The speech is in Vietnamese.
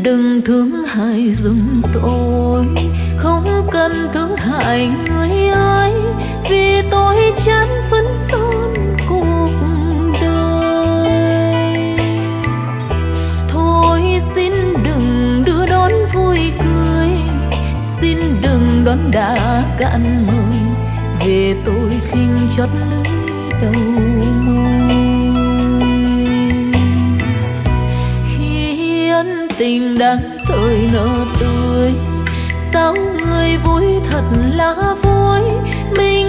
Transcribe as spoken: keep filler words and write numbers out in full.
đừng thương hại giùm tôi, không cần thương hại người ấy, vì tôi chán phấn son cuộc đời. Thôi xin đừng đưa đón vui cười, xin đừng đón đã cạn mời, về tôi khinh chót lưới đầu môi. Khi ân tình đang thời nở tươi, sao người vui thật là vui, mình